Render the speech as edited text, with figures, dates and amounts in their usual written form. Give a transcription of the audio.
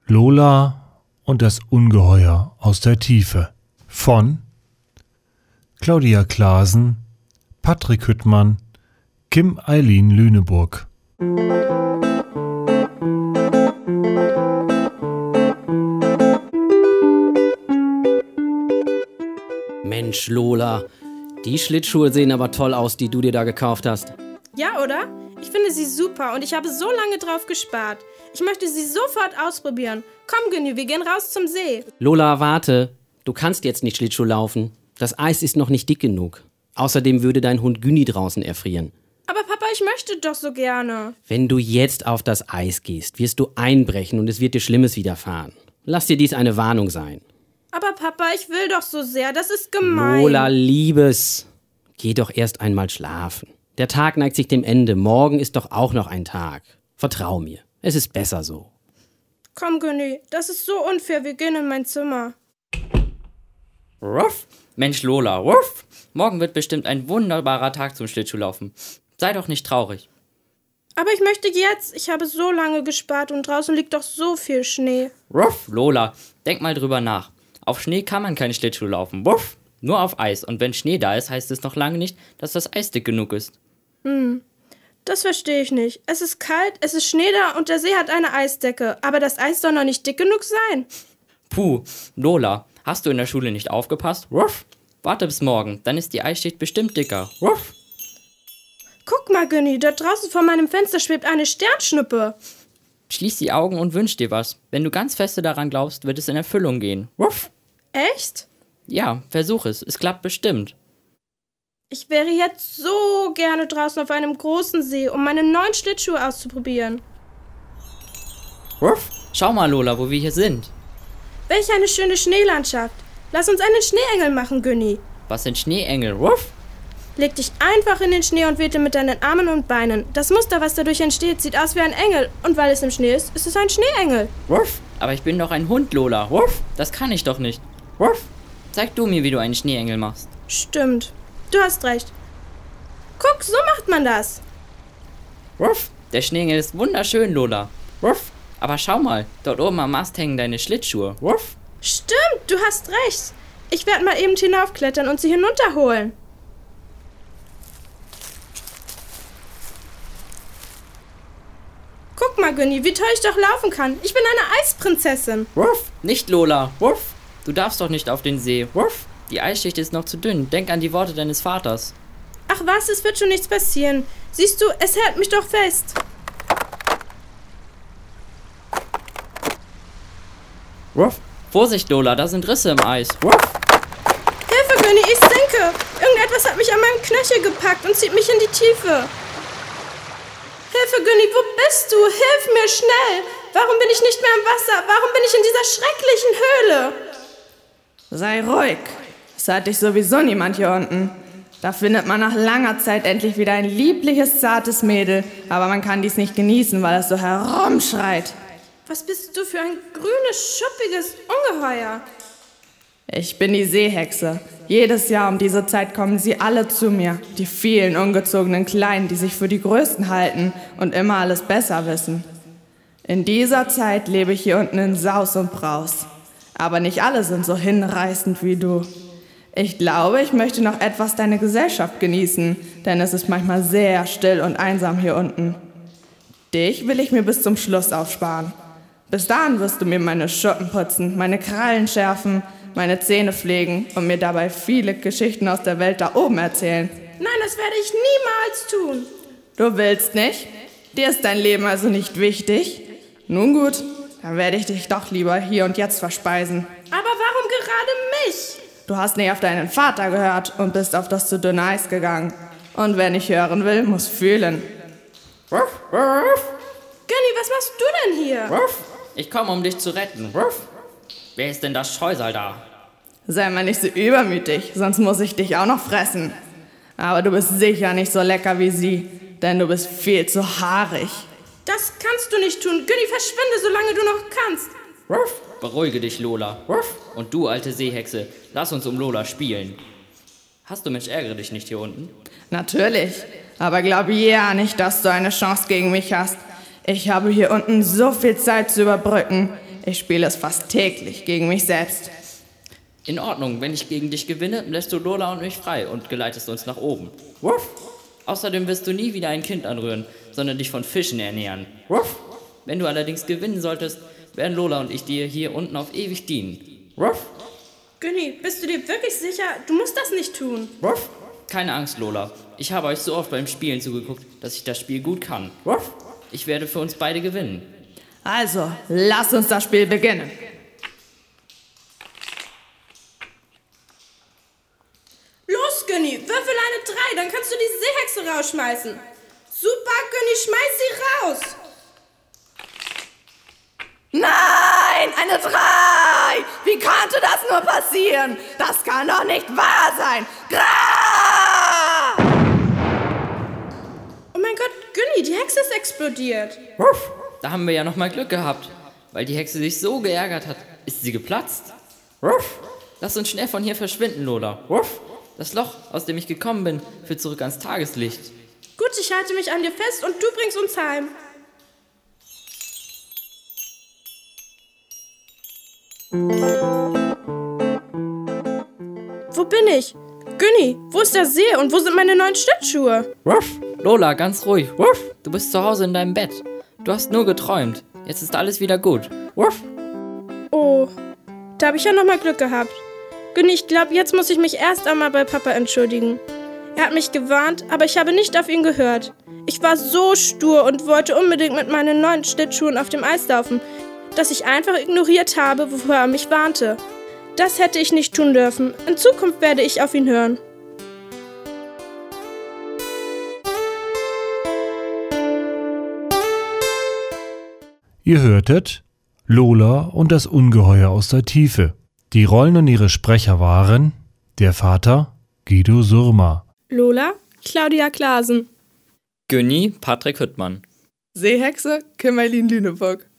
Lola und das Ungeheuer aus der Tiefe von Claudia Klaasen, Patrick Hüttmann, Kim Eileen Lüneburg. Mensch, Lola, die Schlittschuhe sehen aber toll aus, die du dir da gekauft hast. Ja, oder? Ich finde sie super und ich habe so lange drauf gespart. Ich möchte sie sofort ausprobieren. Komm, Günni, wir gehen raus zum See. Lola, warte. Du kannst jetzt nicht Schlittschuh laufen. Das Eis ist noch nicht dick genug. Außerdem würde dein Hund Günni draußen erfrieren. Aber Papa, ich möchte doch so gerne. Wenn du jetzt auf das Eis gehst, wirst du einbrechen und es wird dir Schlimmes widerfahren. Lass dir dies eine Warnung sein. Aber Papa, ich will doch so sehr. Das ist gemein. Lola, Liebes. Geh doch erst einmal schlafen. Der Tag neigt sich dem Ende. Morgen ist doch auch noch ein Tag. Vertrau mir. Es ist besser so. Komm, Günni, das ist so unfair. Wir gehen in mein Zimmer. Ruff. Mensch, Lola, ruff. Morgen wird bestimmt ein wunderbarer Tag zum Schlittschuhlaufen. Sei doch nicht traurig. Aber ich möchte jetzt. Ich habe so lange gespart und draußen liegt doch so viel Schnee. Ruff, Lola, denk mal drüber nach. Auf Schnee kann man keinen Schlittschuh laufen. Ruff. Nur auf Eis. Und wenn Schnee da ist, heißt es noch lange nicht, dass das Eis dick genug ist. Das verstehe ich nicht. Es ist kalt, es ist Schnee da und der See hat eine Eisdecke. Aber das Eis soll noch nicht dick genug sein. Puh, Lola, hast du in der Schule nicht aufgepasst? Ruff. Warte bis morgen, dann ist die Eisschicht bestimmt dicker. Ruff. Guck mal, Günni, dort draußen vor meinem Fenster schwebt eine Sternschnuppe. Schließ die Augen und wünsch dir was. Wenn du ganz feste daran glaubst, wird es in Erfüllung gehen. Ruff. Echt? Ja, versuch es. Es klappt bestimmt. Ich wäre jetzt so gerne draußen auf einem großen See, um meine neuen Schlittschuhe auszuprobieren. Ruff. Schau mal, Lola, wo wir hier sind. Welch eine schöne Schneelandschaft. Lass uns einen Schneeengel machen, Günni. Was sind Schneeengel? Ruff. Leg dich einfach in den Schnee und wedle mit deinen Armen und Beinen. Das Muster, was dadurch entsteht, sieht aus wie ein Engel. Und weil es im Schnee ist, ist es ein Schneeengel. Ruff. Aber ich bin doch ein Hund, Lola. Ruff. Das kann ich doch nicht. Ruff. Zeig du mir, wie du einen Schneeengel machst. Stimmt. Du hast recht. Guck, so macht man das. Ruff. Der Schneeengel ist wunderschön, Lola. Ruff. Aber schau mal, dort oben am Ast hängen deine Schlittschuhe. Ruff. Stimmt, du hast recht. Ich werde mal eben hinaufklettern und sie hinunterholen. Guck mal, Günni, wie toll ich doch laufen kann. Ich bin eine Eisprinzessin. Ruff. Nicht, Lola. Ruff. Du darfst doch nicht auf den See. Ruff. Die Eisschicht ist noch zu dünn. Denk an die Worte deines Vaters. Ach was, es wird schon nichts passieren. Siehst du, es hält mich doch fest. Ruff. Vorsicht, Lola, da sind Risse im Eis. Ruff. Hilfe, Günni, ich sinke. Irgendetwas hat mich an meinem Knöchel gepackt und zieht mich in die Tiefe. Hilfe, Günni, wo bist du? Hilf mir schnell. Warum bin ich nicht mehr im Wasser? Warum bin ich in dieser schrecklichen Höhle? Sei ruhig. Es hat dich sowieso niemand hier unten. Da findet man nach langer Zeit endlich wieder ein liebliches, zartes Mädel. Aber man kann dies nicht genießen, weil es so herumschreit. Was bist du für ein grünes, schuppiges Ungeheuer? Ich bin die Seehexe. Jedes Jahr um diese Zeit kommen sie alle zu mir. Die vielen ungezogenen Kleinen, die sich für die Größten halten und immer alles besser wissen. In dieser Zeit lebe ich hier unten in Saus und Braus. Aber nicht alle sind so hinreißend wie du. Ich glaube, ich möchte noch etwas deine Gesellschaft genießen, denn es ist manchmal sehr still und einsam hier unten. Dich will ich mir bis zum Schluss aufsparen. Bis dahin wirst du mir meine Schuppen putzen, meine Krallen schärfen, meine Zähne pflegen und mir dabei viele Geschichten aus der Welt da oben erzählen. Nein, das werde ich niemals tun. Du willst nicht? Dir ist dein Leben also nicht wichtig? Nun gut, dann werde ich dich doch lieber hier und jetzt verspeisen. Aber warum gerade mich? Du hast nicht auf deinen Vater gehört und bist auf das zu dünne Eis gegangen. Und wer nicht hören will, muss fühlen. Ruff. Ruff. Günni, was machst du denn hier? Ruff. Ich komme, um dich zu retten. Ruff. Wer ist denn das Scheusal da? Sei mal nicht so übermütig, sonst muss ich dich auch noch fressen. Aber du bist sicher nicht so lecker wie sie, denn du bist viel zu haarig. Das kannst du nicht tun. Günni, verschwinde, solange du noch kannst. Ruff. Beruhige dich, Lola. Ruff. Und du, alte Seehexe, lass uns um Lola spielen. Hast du, Mensch, ärgere dich nicht hier unten? Natürlich, aber glaub ja nicht, dass du eine Chance gegen mich hast. Ich habe hier unten so viel Zeit zu überbrücken. Ich spiele es fast täglich gegen mich selbst. In Ordnung, wenn ich gegen dich gewinne, lässt du Lola und mich frei und geleitest uns nach oben. Wuff! Außerdem wirst du nie wieder ein Kind anrühren, sondern dich von Fischen ernähren. Wuff! Wenn du allerdings gewinnen solltest, werden Lola und ich dir hier unten auf ewig dienen. Wuff! Günni, bist du dir wirklich sicher? Du musst das nicht tun. Wuff! Keine Angst, Lola. Ich habe euch so oft beim Spielen zugeguckt, dass ich das Spiel gut kann. Wuff! Ich werde für uns beide gewinnen. Also, lass uns das Spiel beginnen. Los, Günni, würfel eine 3, dann kannst du die Seehexe rausschmeißen. Super, Günni, schmeiß sie raus. Nein, eine 3! Wie konnte das nur passieren? Das kann doch nicht wahr sein. Grrrr! Oh mein Gott, Günni, die Hexe ist explodiert. Wuff! Da haben wir ja nochmal Glück gehabt. Weil die Hexe sich so geärgert hat, ist sie geplatzt. Wuff! Lass uns schnell von hier verschwinden, Lola. Wuff! Das Loch, aus dem ich gekommen bin, führt zurück ans Tageslicht. Gut, ich halte mich an dir fest und du bringst uns heim. Wo bin ich? Günni, wo ist der See und wo sind meine neuen Schlittschuhe? Wuff! Lola, ganz ruhig. Wuff! Du bist zu Hause in deinem Bett. Du hast nur geträumt. Jetzt ist alles wieder gut. Wuff! Oh, da habe ich ja nochmal Glück gehabt. Günni, ich glaube, jetzt muss ich mich erst einmal bei Papa entschuldigen. Er hat mich gewarnt, aber ich habe nicht auf ihn gehört. Ich war so stur und wollte unbedingt mit meinen neuen Schlittschuhen auf dem Eis laufen, dass ich einfach ignoriert habe, wovor er mich warnte. Das hätte ich nicht tun dürfen. In Zukunft werde ich auf ihn hören. Ihr hörtet Lola und das Ungeheuer aus der Tiefe. Die Rollen und ihre Sprecher waren der Vater Guido Surma, Lola, Claudia Klasen, Günni, Patrick Hüttmann. Seehexe, Kim Aylin Lüneburg.